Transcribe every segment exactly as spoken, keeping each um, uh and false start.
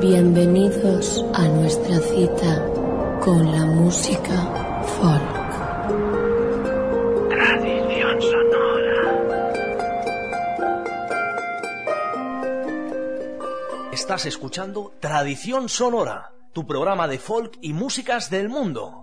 Bienvenidos a nuestra cita con la música folk. Tradición sonora. Estás escuchando Tradición Sonora, tu programa de folk y músicas del mundo.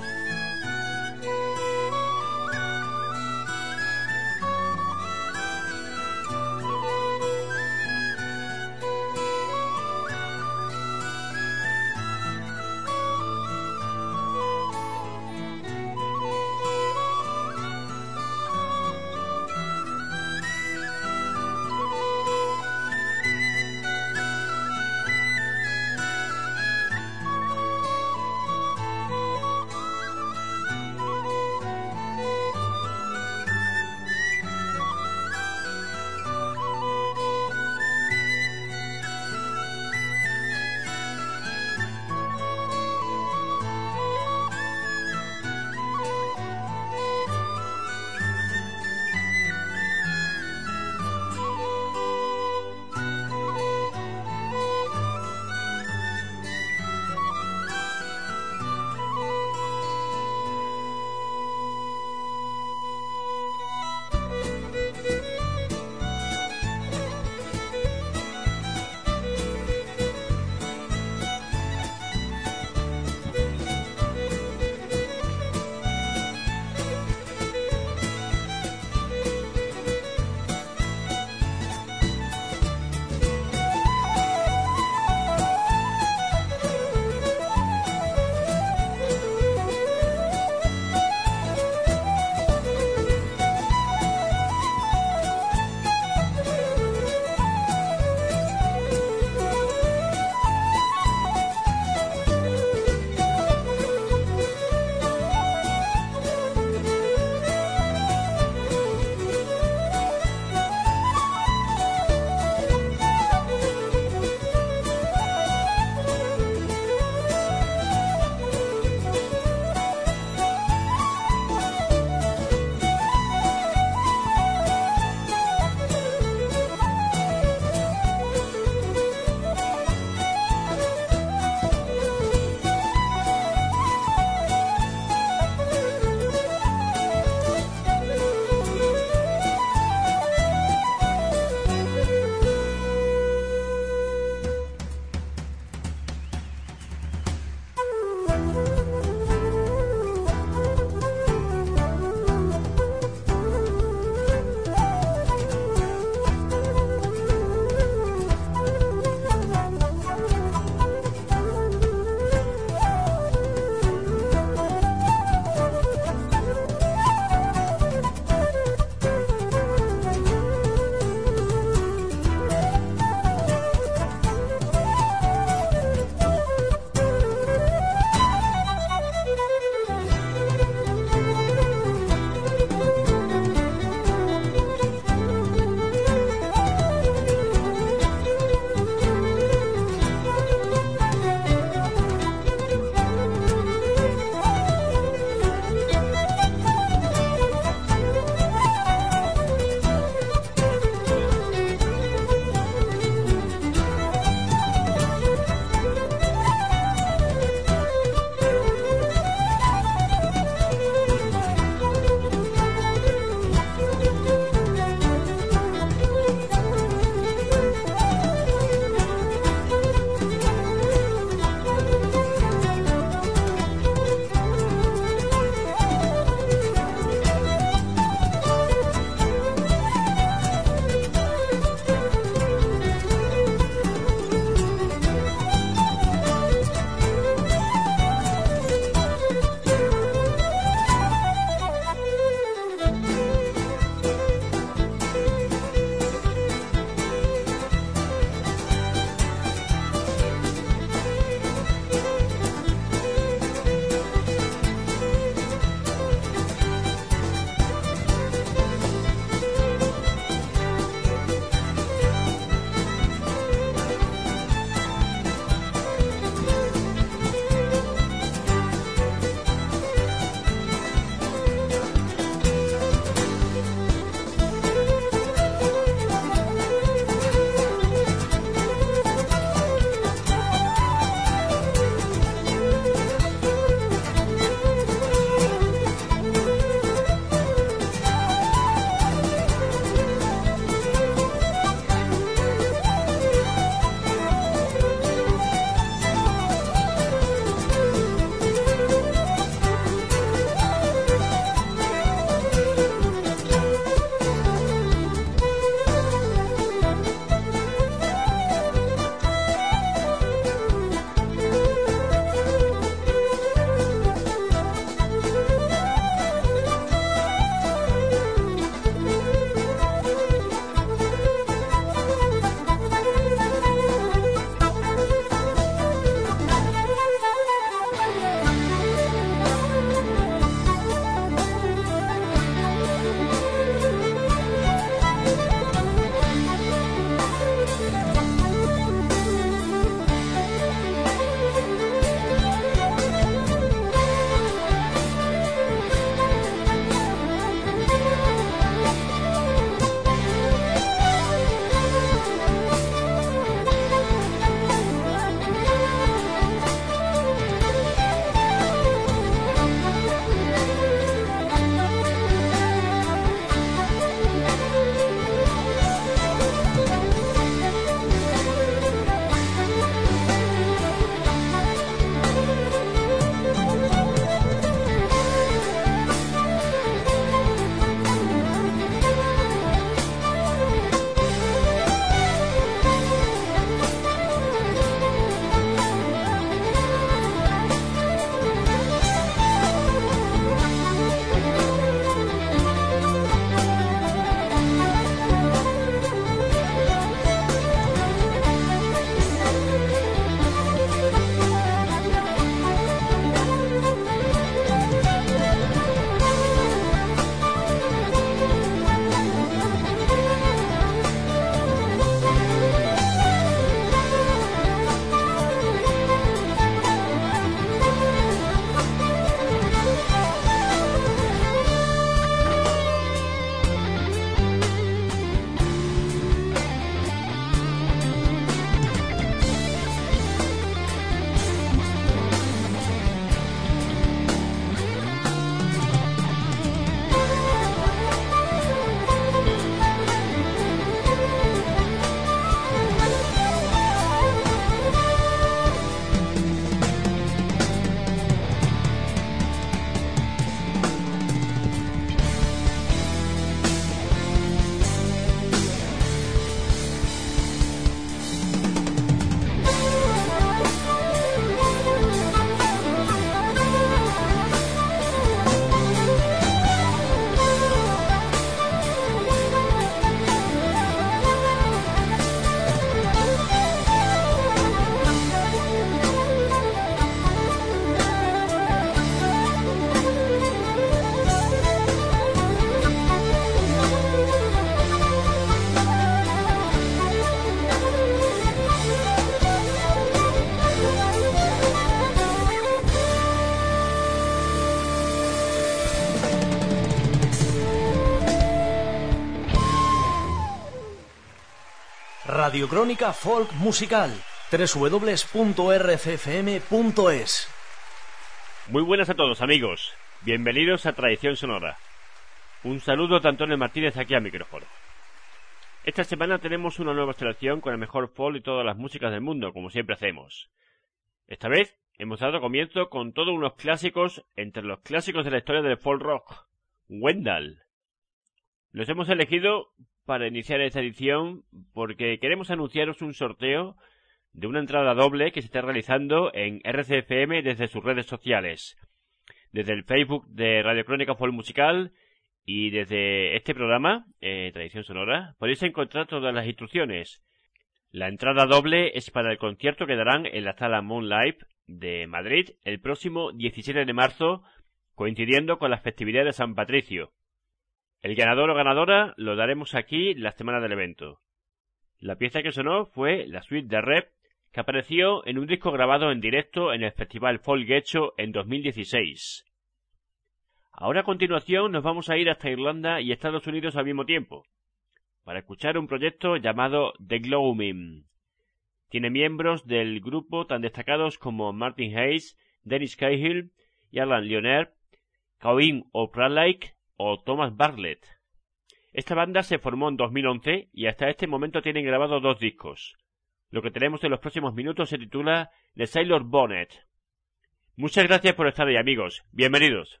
Radiocrónica Folk Musical, doble u doble u doble u punto r c f m punto es. Muy buenas a todos, amigos. Bienvenidos a Tradición Sonora. Un saludo de Antonio Martínez aquí al micrófono. Esta semana tenemos una nueva selección con el mejor folk y todas las músicas del mundo, como siempre hacemos. Esta vez hemos dado comienzo con todos unos clásicos entre los clásicos de la historia del folk rock, Wendal. Los hemos elegido para iniciar esta edición porque queremos anunciaros un sorteo de una entrada doble que se está realizando en R C F M desde sus redes sociales, desde el Facebook de Radiocrónica Folk Musical y desde este programa, eh, Tradición Sonora, podéis encontrar todas las instrucciones. La entrada doble es para el concierto que darán en la sala Moonlight de Madrid el próximo diecisiete de marzo, coincidiendo con las festividades de San Patricio. El ganador o ganadora lo daremos aquí la semana del evento. La pieza que sonó fue la suite de Rep, que apareció en un disco grabado en directo en el Festival Folk Getxo en dos mil dieciséis. Ahora a continuación nos vamos a ir hasta Irlanda y Estados Unidos al mismo tiempo, para escuchar un proyecto llamado The Gloaming. Tiene miembros del grupo tan destacados como Martin Hayes, Dennis Cahill, Alan Leonard, Colin O'Pralike o Thomas Bartlett. Esta banda se formó en dos mil once y hasta este momento tienen grabado dos discos. Lo que tenemos en los próximos minutos se titula The Sailor Bonnet. Muchas gracias por estar ahí, amigos. Bienvenidos.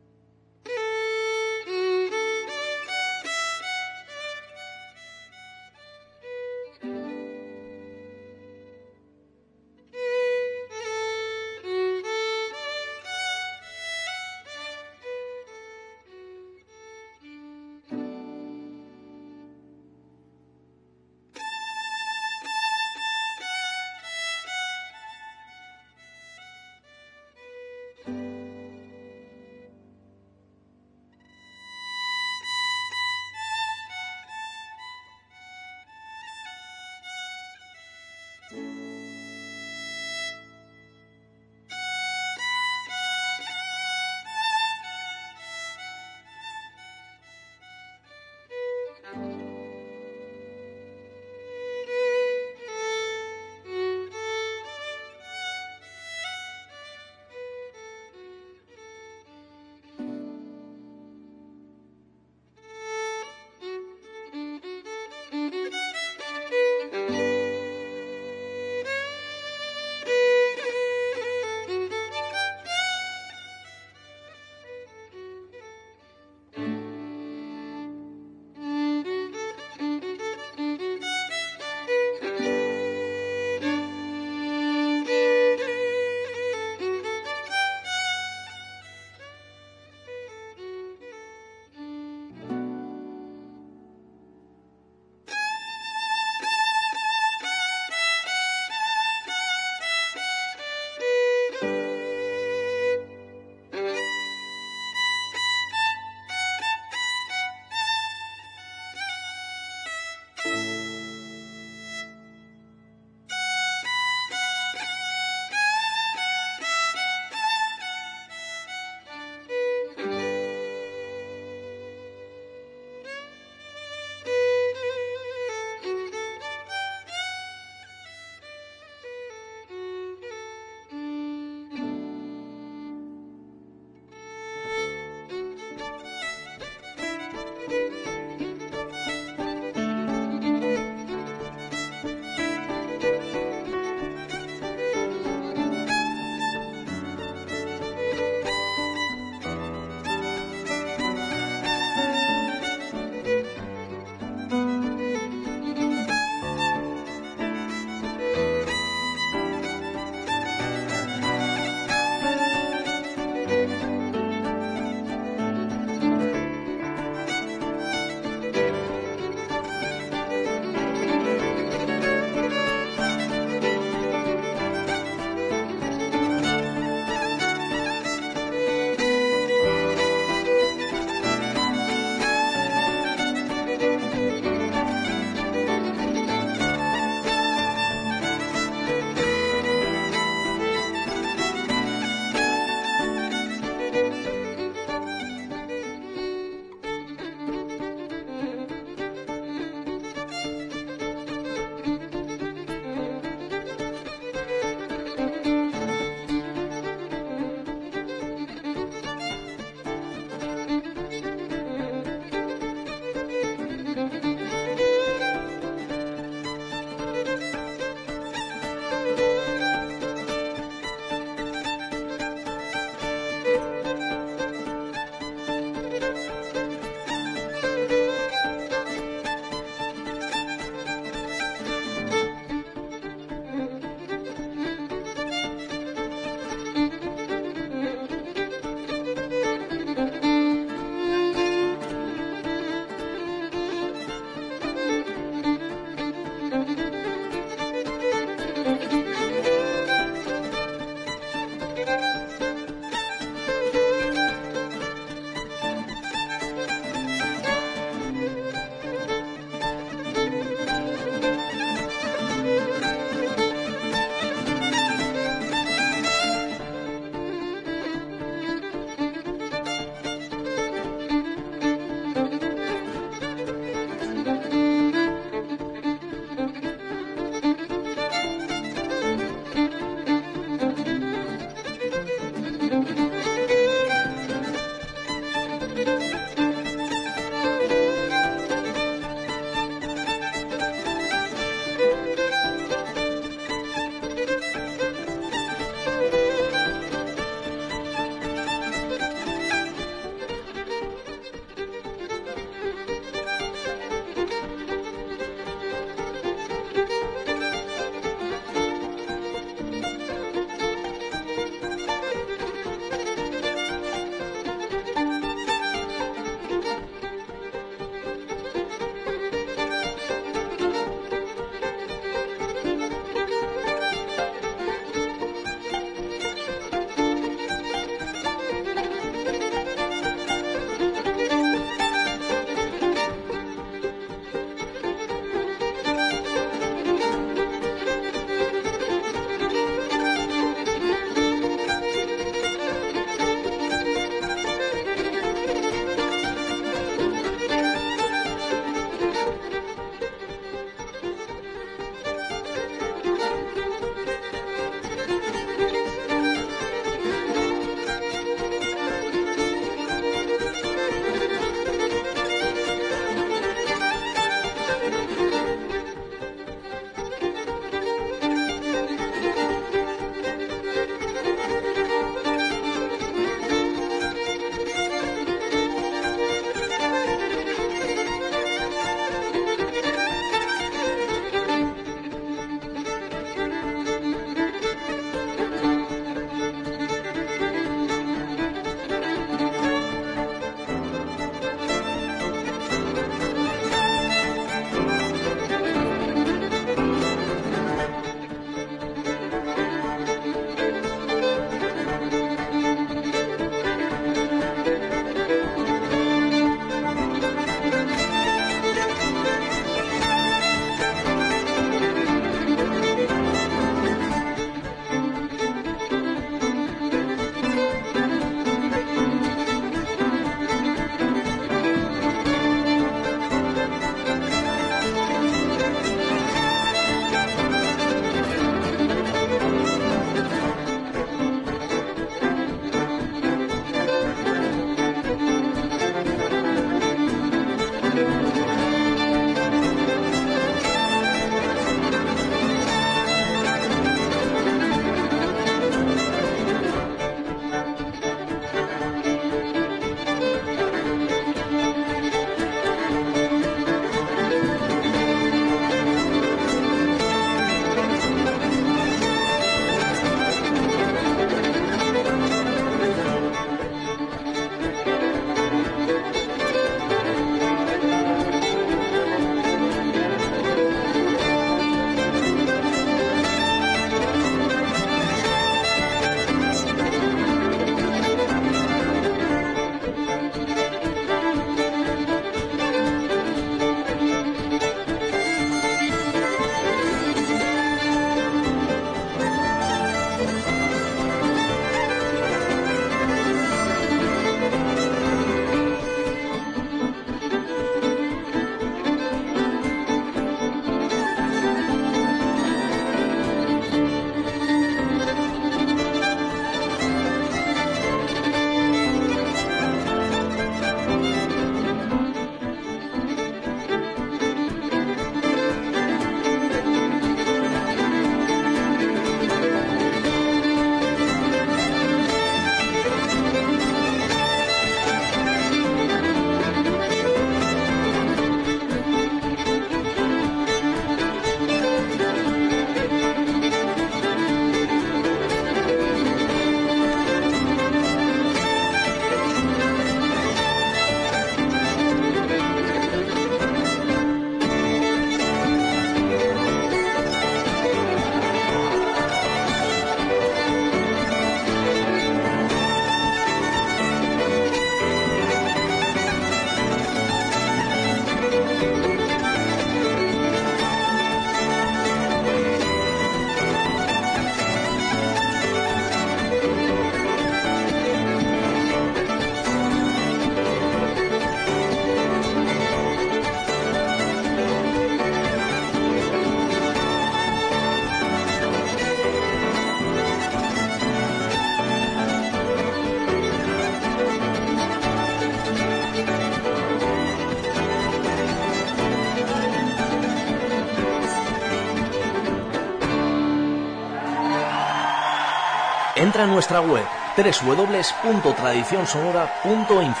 Entra en nuestra web doble u doble u doble u punto tradición sonora punto info.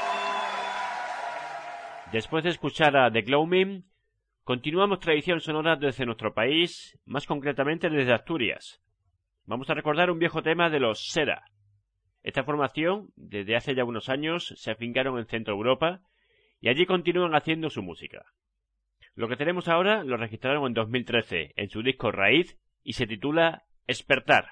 Después de escuchar a The Glowmin, continuamos Tradición Sonora desde nuestro país, más concretamente desde Asturias. Vamos a recordar un viejo tema de los Sera. Esta formación, desde hace ya unos años, se afincaron en Centro Europa y allí continúan haciendo su música. Lo que tenemos ahora lo registraron en dos mil trece en su disco Raíz y se titula Espertar.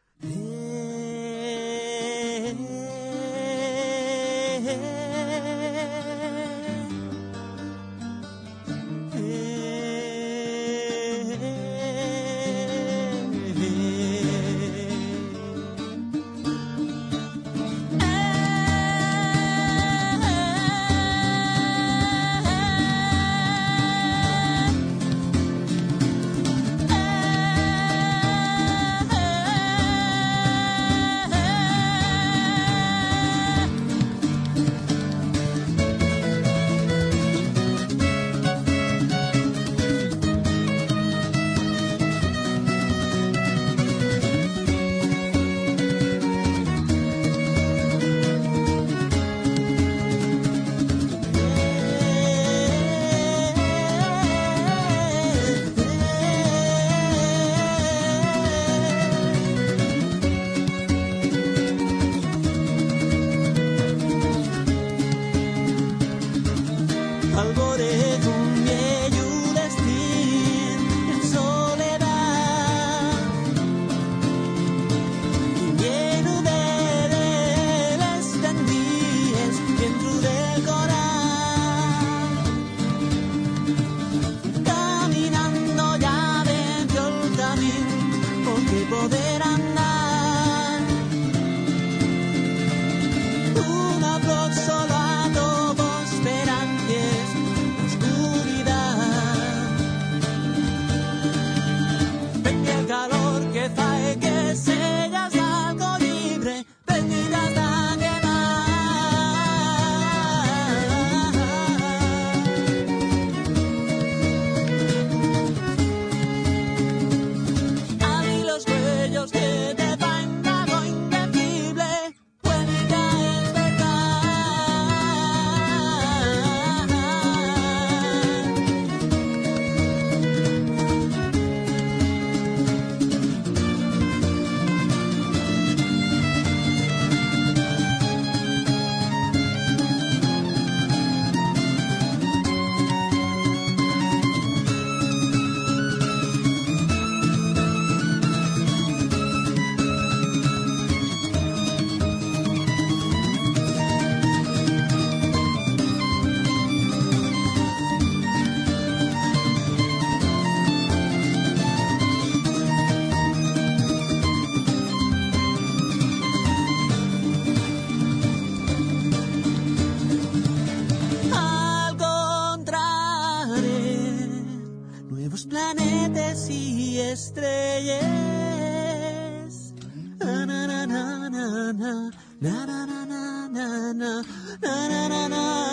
Estrellas. Na na na na na na na na na na na na na na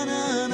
na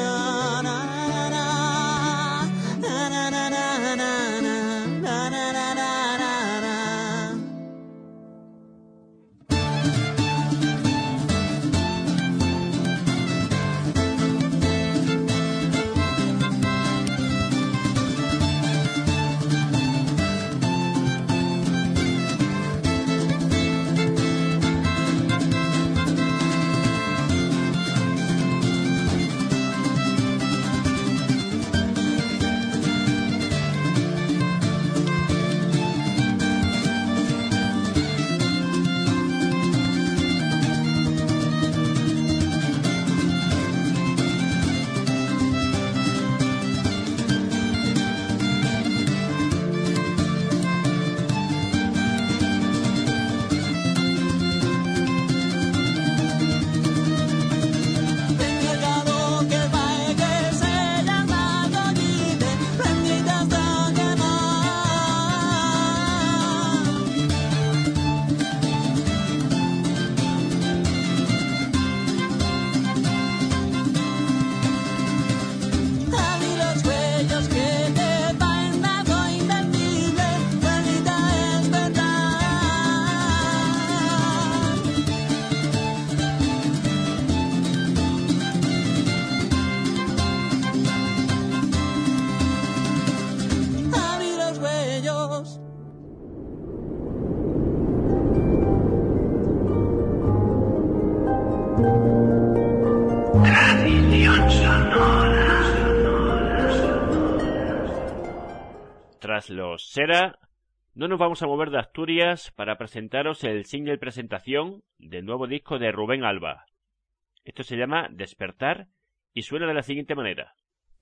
Tras los Sera, no nos vamos a mover de Asturias para presentaros el single presentación del nuevo disco de Rubén Alba. Esto se llama Despertar y suena de la siguiente manera.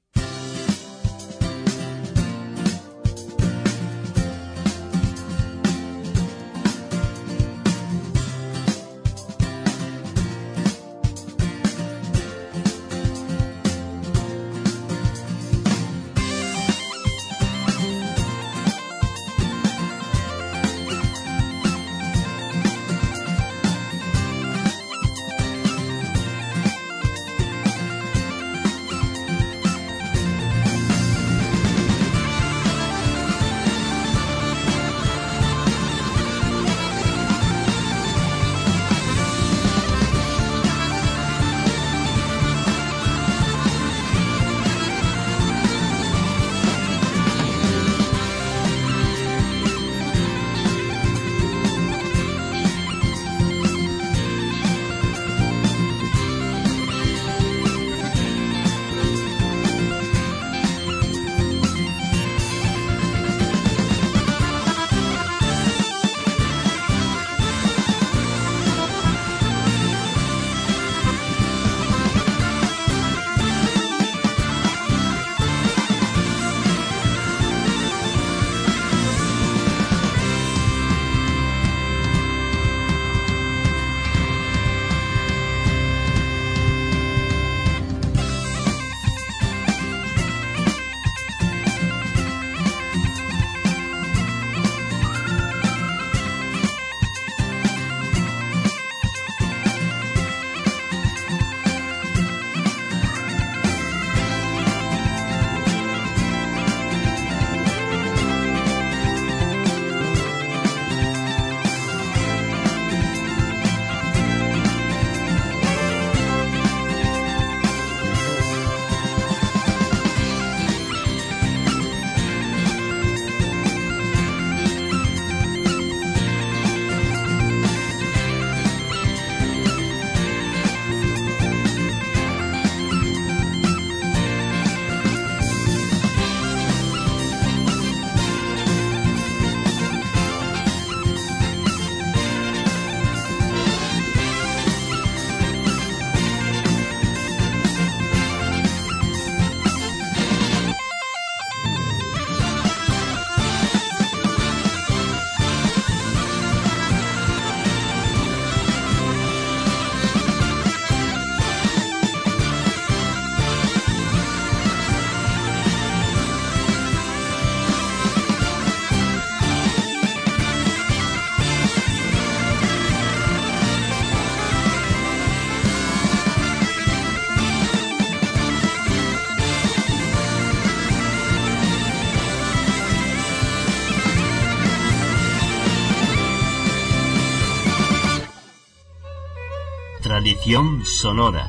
Tradición sonora.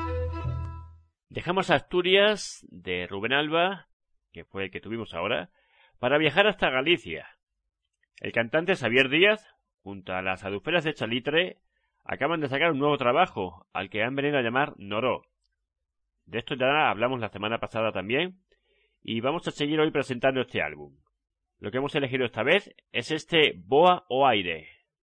Dejamos Asturias de Rubén Alba, que fue el que tuvimos ahora, para viajar hasta Galicia. El cantante Xavier Díaz, junto a las Aduferas de Chalitre, acaban de sacar un nuevo trabajo, al que han venido a llamar Noró. De esto ya hablamos la semana pasada también, y vamos a seguir hoy presentando este álbum. Lo que hemos elegido esta vez es este Boa o Aire.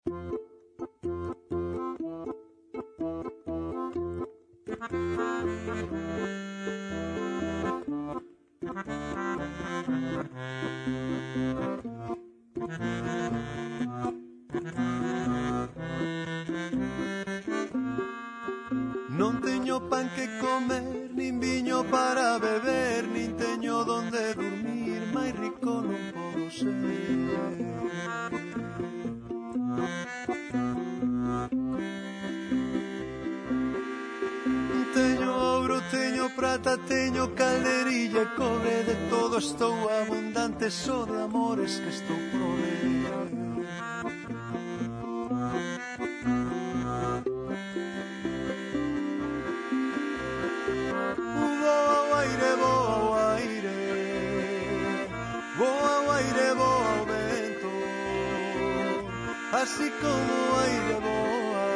Non teño pan que comer, nin viño para beber, nin teño donde dormir, máis rico non podo ser. Teño ouro, teño prata, teño calderilla e cobre, de todo estou abundante, só de amores que estou prove. Boa o aire, boa o aire, boa o aire, boa o vento, así como o aire boa,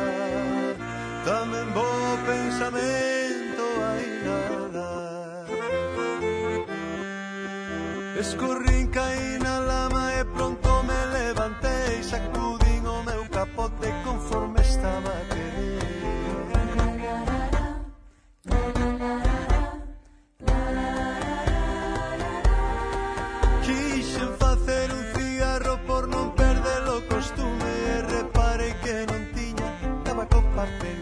tamén boa o pensamento, hai nada. Escorrín, caí na lama e pronto me levantei, sacudín o meu capote conforme estaba a querer. Quixen facer un cigarro por non perder o costume e reparei que non tiña tabaco papel.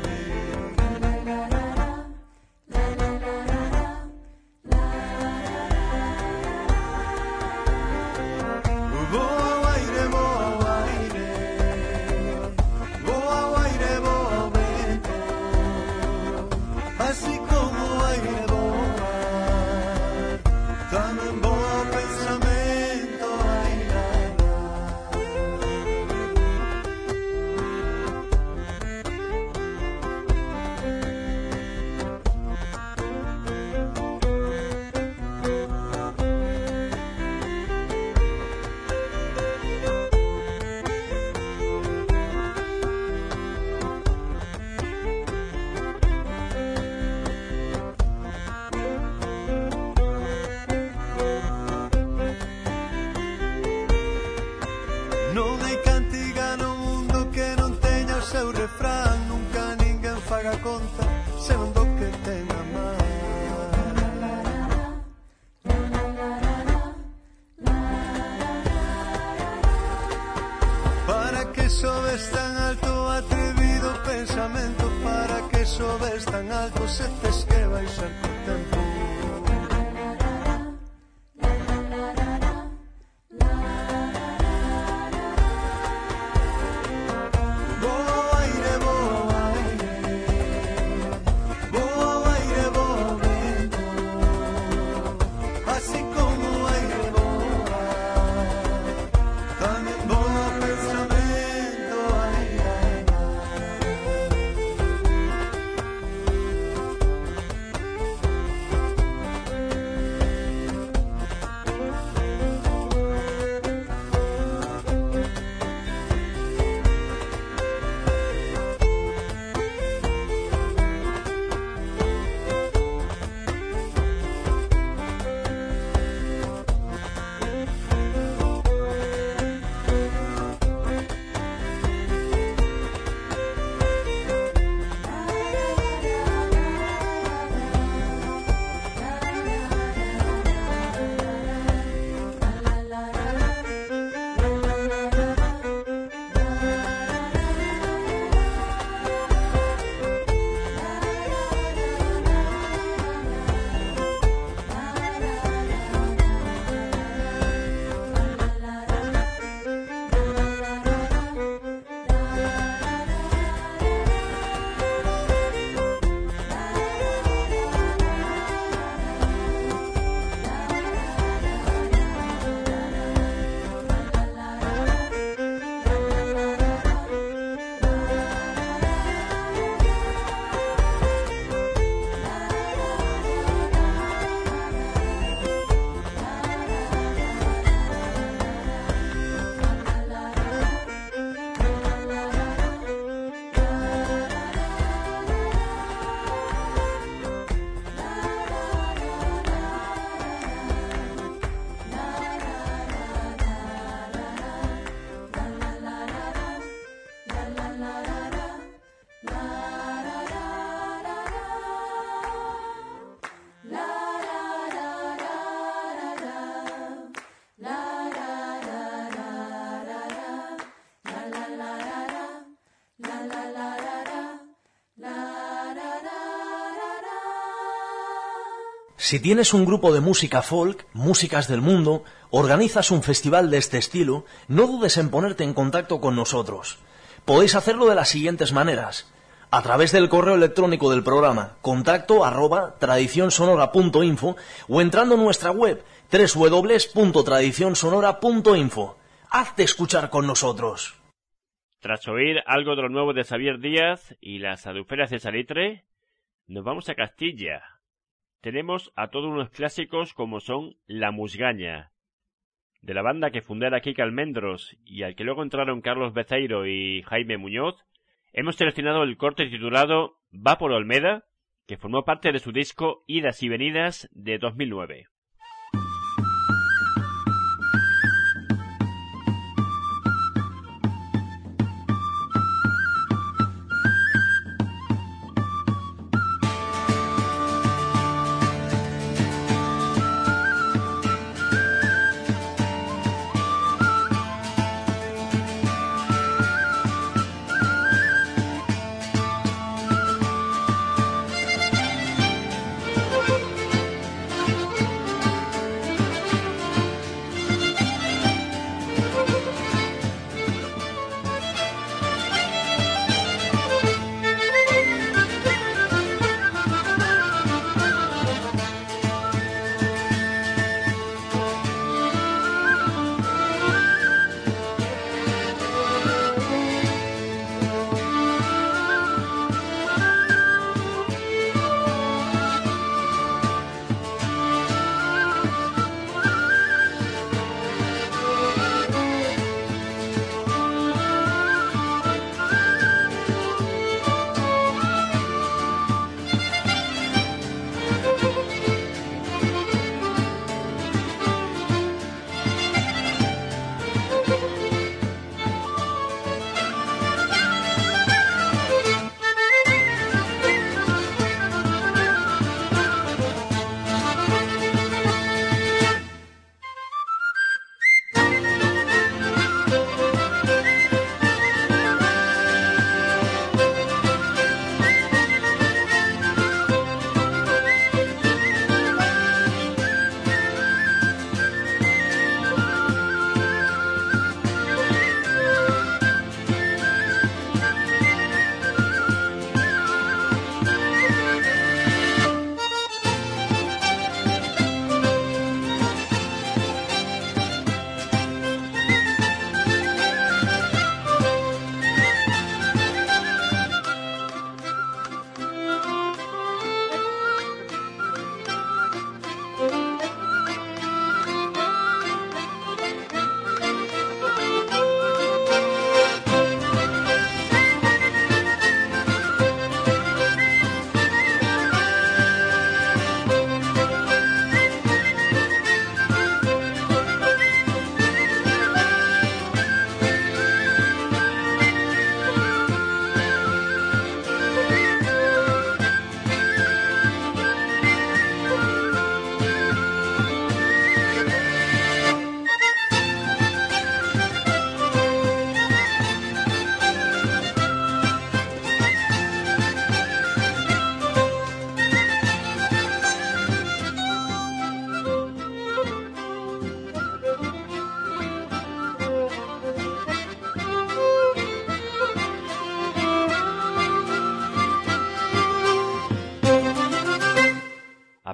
Non hai cantiga no mundo que non teña o seu refrán, nunca ninguén faga conta se non do que ten a man. Para que sobes tan alto, atrevido pensamento, para que sobes tan alto, se tes que baixar co tempo. Si tienes un grupo de música folk, músicas del mundo, organizas un festival de este estilo, no dudes en ponerte en contacto con nosotros. Podéis hacerlo de las siguientes maneras: a través del correo electrónico del programa, contacto arroba tradicionsonora punto info, o entrando en nuestra web doble u doble u doble u punto tradicionsonora punto info. Hazte escuchar con nosotros. Tras oír algo de lo nuevo de Xavier Díaz y las Aduferas de Salitre, nos vamos a Castilla. Tenemos a todos unos clásicos como son La Musgaña, de la banda que fundara Kike Almendros y al que luego entraron Carlos Beceiro y Jaime Muñoz. Hemos seleccionado el corte titulado Va por Olmeda, que formó parte de su disco Idas y Venidas de dos mil nueve.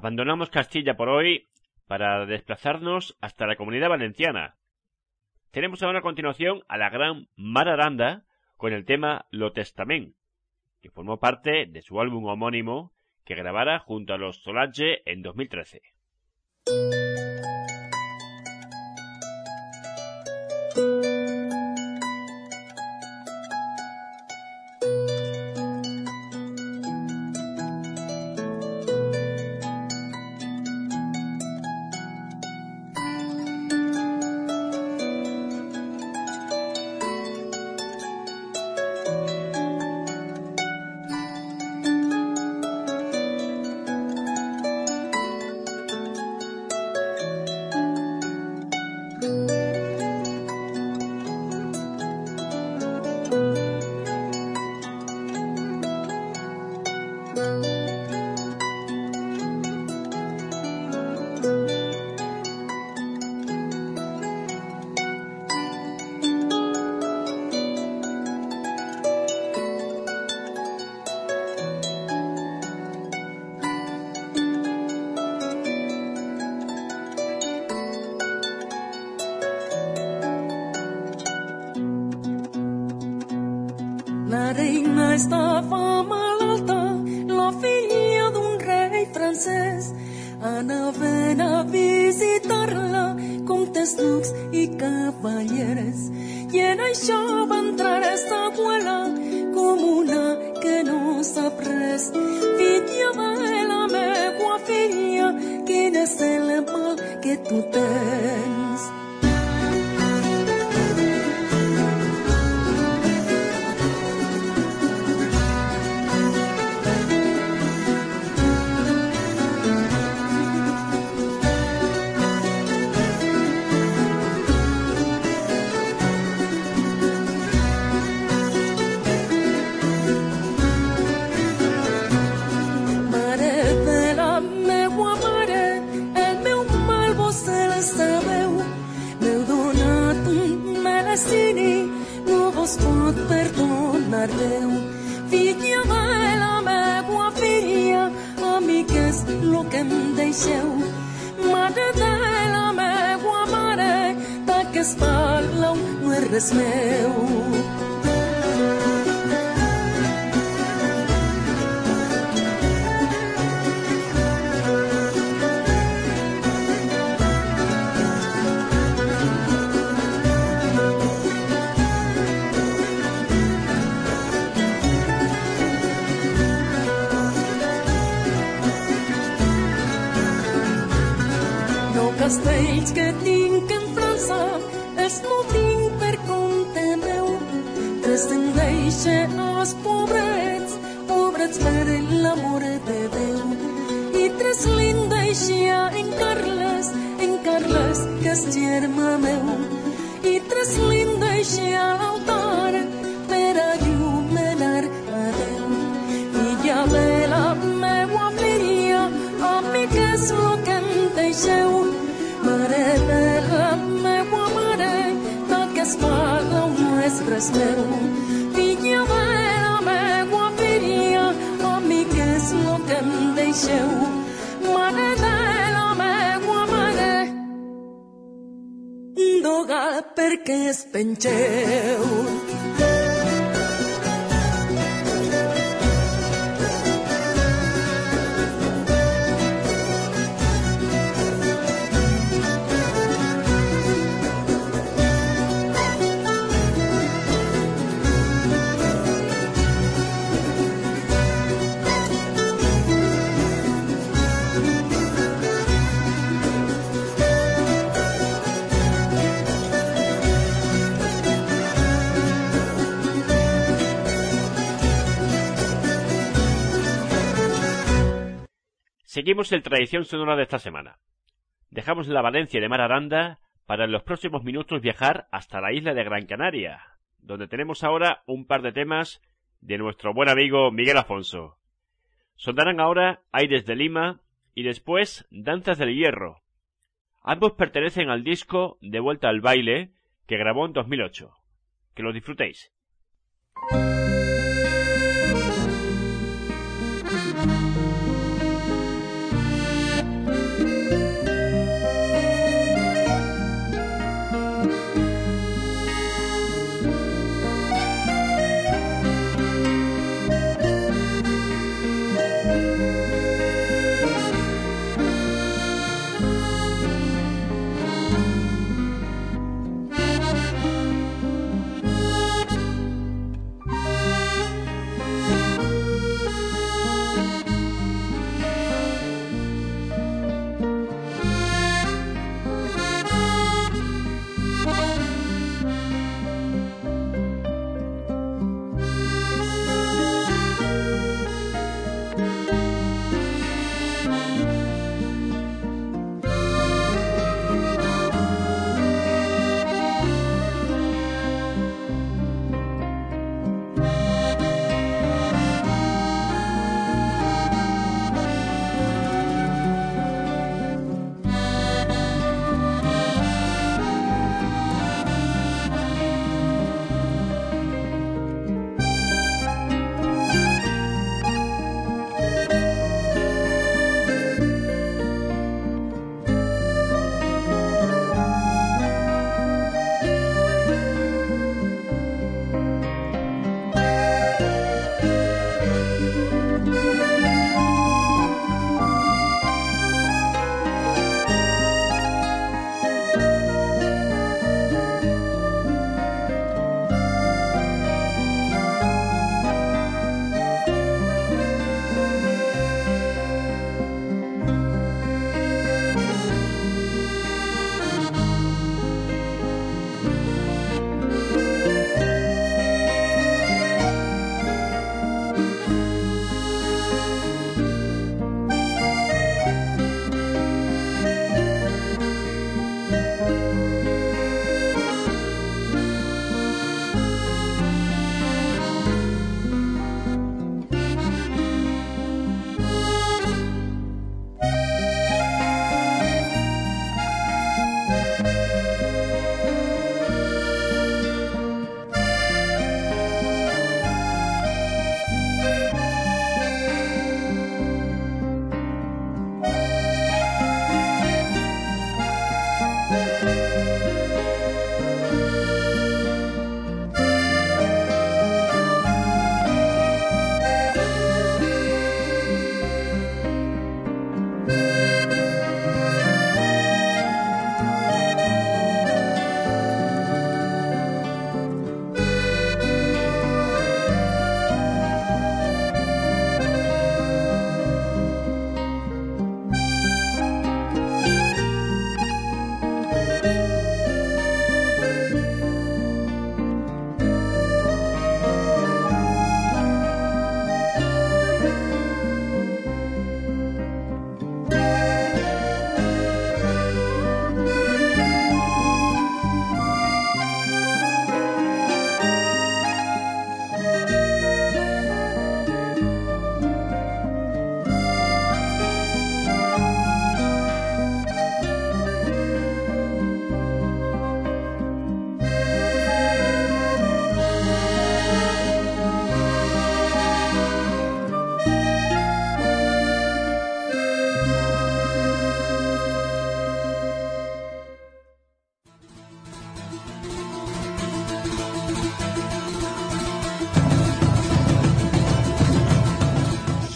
Abandonamos Castilla por hoy para desplazarnos hasta la Comunidad Valenciana. Tenemos ahora a continuación a la gran Mar Aranda con el tema Lo Testament, que formó parte de su álbum homónimo que grabara junto a los Solange en dos mil trece. La reina estava malalta, la filla d'un rei francès. Anaven a visitar-la comtes, ducs i cavallers. I en això va entrar esta abuela com una que no sap res. Filla de la meua filla, quin és el mal que tu tens? No vos pot perdonar Déu. Filla de la meua filla, amigues, lo que em deixeu. Mare de la meua mare, taques parlau, no és res meu. Castells que tinc en França els no tinc per compte meu. Tres em deixe els pobrets, pobrets per l'amor de Déu. I tres li'n deixia en Carles, en Carles que és germà meu. I tres li'n deixia a l'altar per allumenar a Déu. Filla de la meua filla, amigues, lo que em deixeu. Mare de la meua mare, taques parlau, no és res meu. Filla de la meua filla, amigues, lo que em deixeu. Mare de la meua mare, doga perquè es penxeu. Seguimos el Tradición Sonora de esta semana. Dejamos la Valencia de Mar Aranda para en los próximos minutos viajar hasta la isla de Gran Canaria, donde tenemos ahora un par de temas de nuestro buen amigo Miguel Afonso. Sonarán ahora Aires de Lima y después Danzas del Hierro. Ambos pertenecen al disco De Vuelta al Baile que grabó en dos mil ocho. Que lo disfrutéis.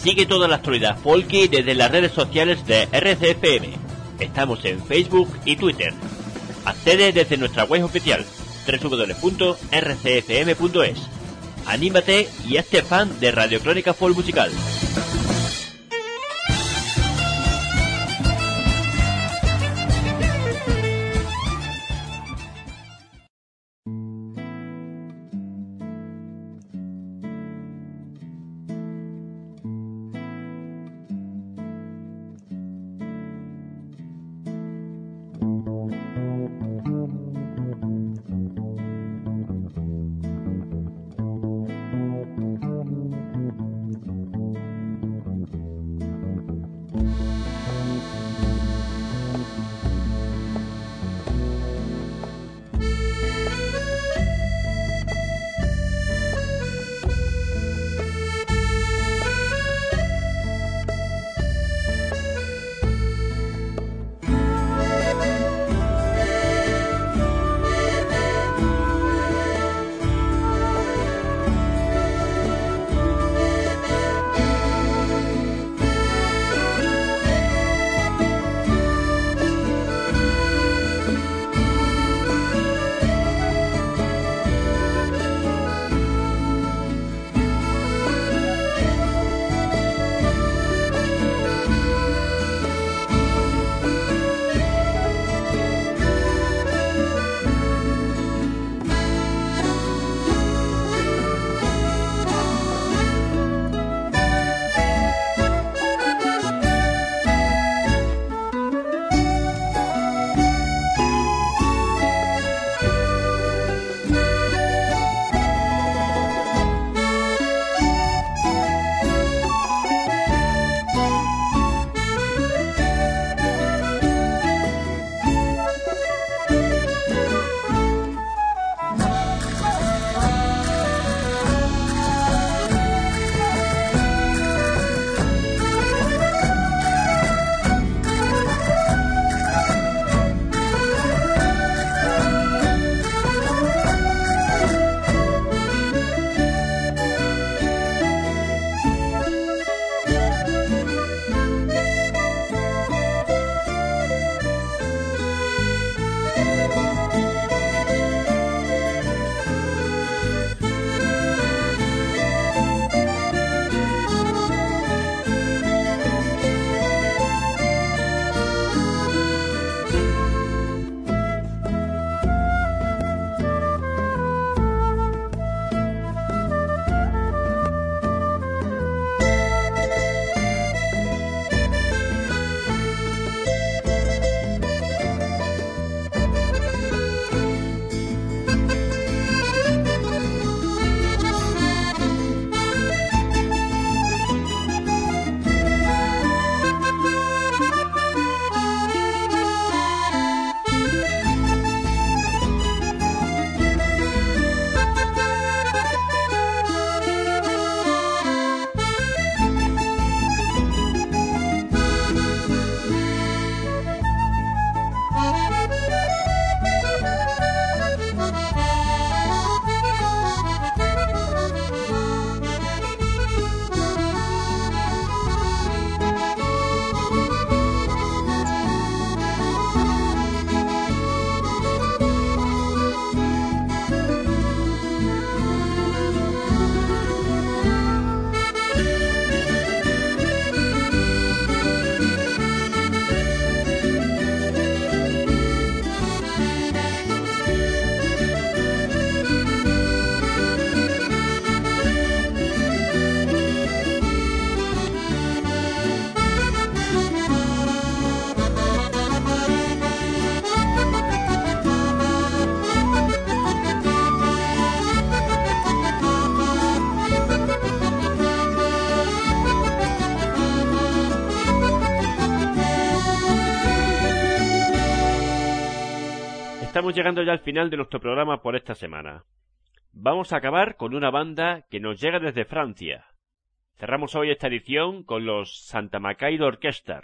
Sigue toda la actualidad folky desde las redes sociales de R C F M. Estamos en Facebook y Twitter. Accede desde nuestra web oficial doble u doble u doble u punto r c f m punto es. Anímate y hazte fan de Radio Crónica Folk Musical. Estamos llegando ya al final de nuestro programa por esta semana. Vamos a acabar con una banda que nos llega desde Francia. Cerramos hoy esta edición con los Santa Macaido Orchestra.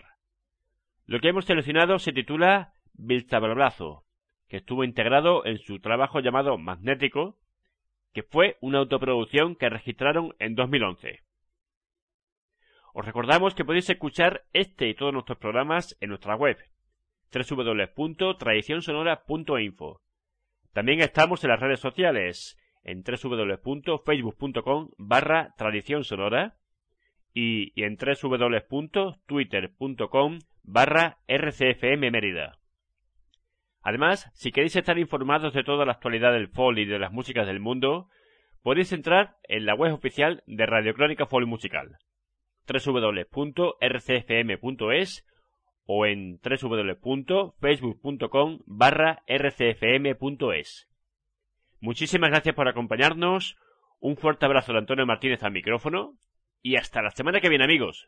Lo que hemos seleccionado se titula Bilzabalazo, que estuvo integrado en su trabajo llamado Magnético, que fue una autoproducción que registraron en dos mil once. Os recordamos que podéis escuchar este y todos nuestros programas en nuestra web doble u doble u doble u punto tradición sonora punto info. También estamos en las redes sociales en doble u doble u doble u punto facebook punto com barra tradición sonora y, y en doble u doble u doble u punto twitter punto com barra r c f m Mérida. Además, si queréis estar informados de toda la actualidad del folk y de las músicas del mundo, podéis entrar en la web oficial de Radio Crónica Folk Musical, doble u doble u doble u punto r c f m punto es o en doble u doble u doble u punto facebook punto com barra r c f m punto es. Muchísimas gracias por acompañarnos, un fuerte abrazo de Antonio Martínez al micrófono y hasta la semana que viene, amigos.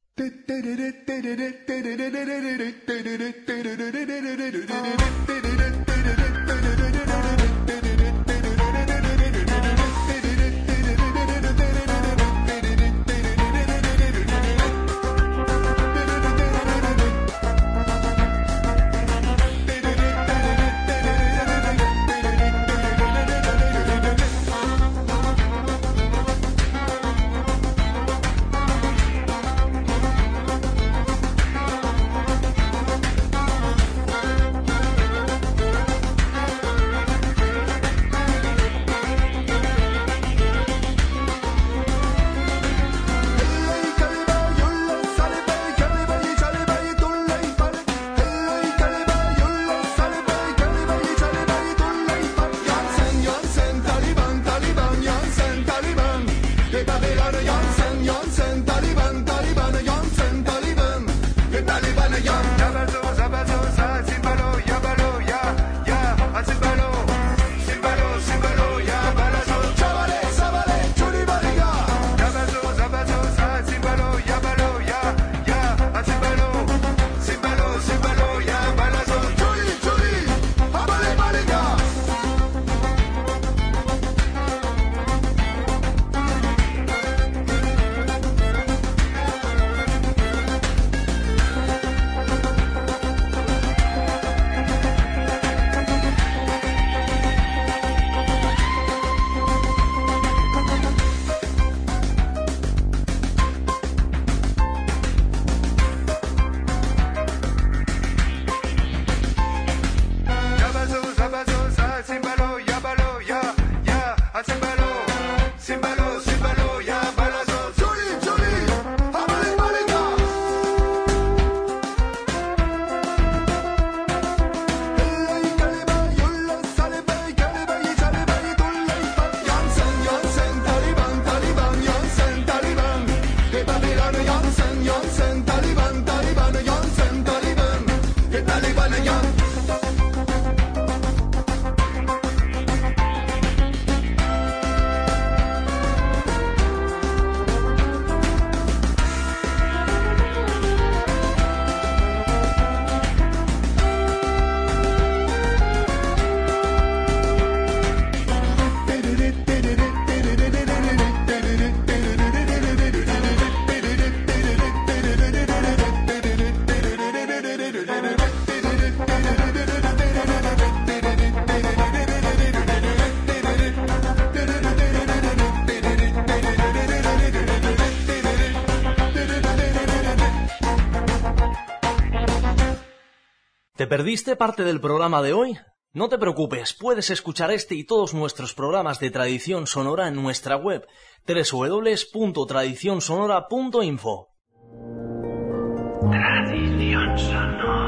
¿Te perdiste parte del programa de hoy? No te preocupes, puedes escuchar este y todos nuestros programas de tradición sonora en nuestra web doble u doble u doble u punto tradición sonora punto info. Tradición sonora.